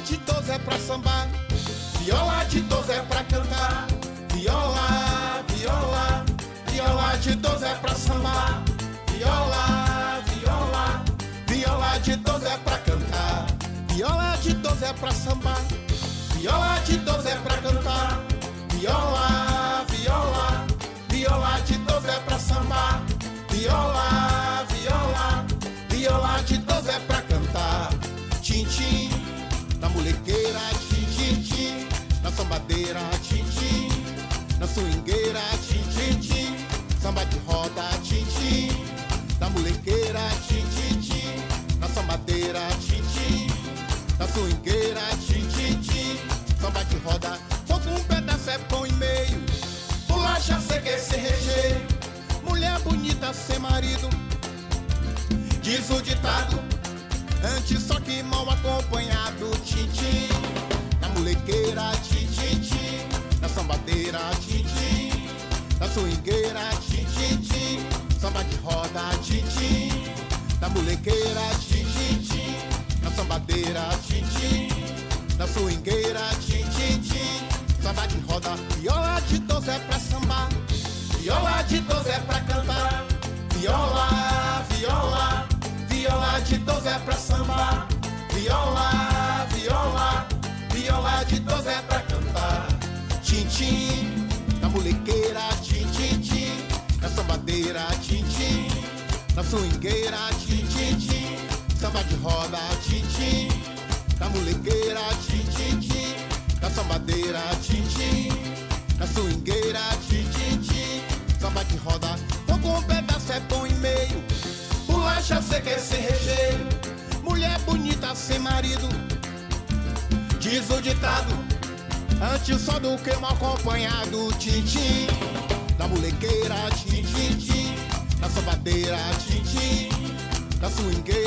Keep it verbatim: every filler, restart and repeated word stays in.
de doze é pra sambar, viola de doze é pra cantar. Viola, viola, viola de doze é pra sambar. Viola, viola, viola de doze é pra cantar. Viola de doze é pra sambar. Viola de doze é pra cantar. Viola, viola, viola de doze é pra sambar. Viola, viola, viola de doze é pra cantar. Tim-tim, na molequeira, tim-tim-tim, na sambadeira, tim-tim, na swingueira, tim-tim-tim, samba de roda, tim-tim, na molequeira, tim-tim-tim, na sambadeira, tim-tim, na swingueira, tim-tim-tim, samba de roda. Fogo um pedaço é pão e meio, bolacha seca é sem recheio, mulher bonita sem marido, diz o ditado, antes só que mal acompanhado. Tim-tim, na molequeira, tim-tim-tim, na sambadeira, tim-tim, na swingueira, tim-tim-tim, samba de roda, tim-tim, na molequeira, tim-tim-tim, na sambadeira, tim-tim, na swingueira, tim-tim-tim, samba de roda. Viola de doze é pra sambar, viola de doze é pra cantar. Viola, viola, viola de doze é pra sambar. Viola, viola, viola de doze é pra cantar. Tim-tim, na molequeira, tim-tim-tim, na sambadeira, tim-tim, na swingueira, tim-tim-tim, samba de roda, tim-tim, na molequeira, tim-tim-tim, na sambadeira, tim-tim, na swingueira, tim-tim-tim, samba de roda. Fogo um pedaço é pão e meio, bolacha seca é sem recheio, mulher bonita sem marido, diz o ditado, antes só do que mal acompanhado. Tim-tim, na molequeira, tim-tim-tim, na sambadeira, tim-tim, na swingueira,